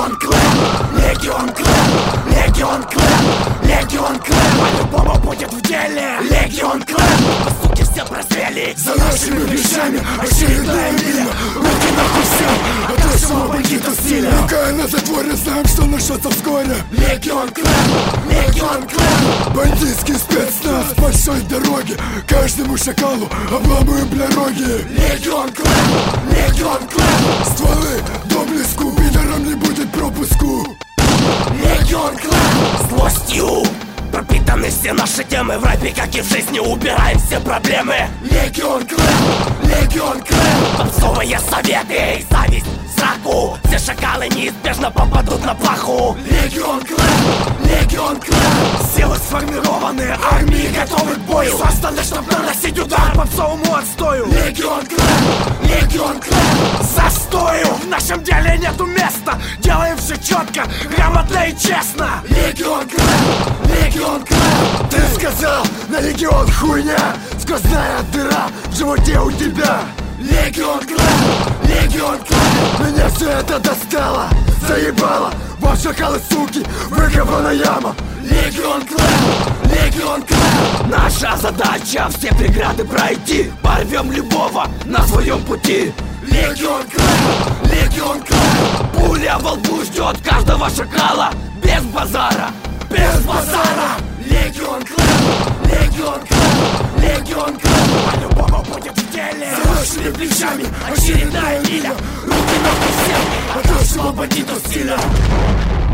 Легион Клэн, Легион Клэн, Легион Клэн, Легион Клэн, по-любому будет в деле. Легион Клэн, по суке все прозрели. За нашими плечами очередная миля. Руки нахуй всем, от нашего бандита стиля. Никая на затворе, знаем, что начнется вскоре. Легион Клэн, Легион Клэн, Бандитский спецназ большой дороги. Каждому шакалу обламываем бля роги. Легион Клэн, Легион Клэн, Стволы до блеску, пидорам не будет пропуску. Легион Клэн, злостью пропитаны все наши темы. В рэпе, как и в жизни, убираем все проблемы. Легион Клэн, Легион Клэн, попсовые советы и зависть в сраку. Все шакалы неизбежно попадут на плаху. Легион Клэн, Легион Клэн, силы сформированы, армии готовы к бою. Созданы, чтоб наносить удар попсовому отстою. Легион Клэн, Легион Клэн, застою. В нашем деле нету места, делаем все четко, грамотно и честно. Легион Клэн, Легион Клэн, Ты сказал, на легион хуйня. Сквозная дыра в животе у тебя. Легион Клэн, Легион Клэн, Меня все это достало, заебало. Вам шакалы, суки, выкопана яма. Легион Клэн, Легион Клэн, Наша задача все преграды пройти. Порвем любого на своем пути. Легион Клэн, Легион Клэн, Пуля во лбу ждет каждого шакала. Без базара, без базара. Легион Клэн, Легион Клэн, Легион Клэн, по-любому будет в деле. За нашими плечами очередная миля. Руки нахуй всем, от нашего бандита стиля.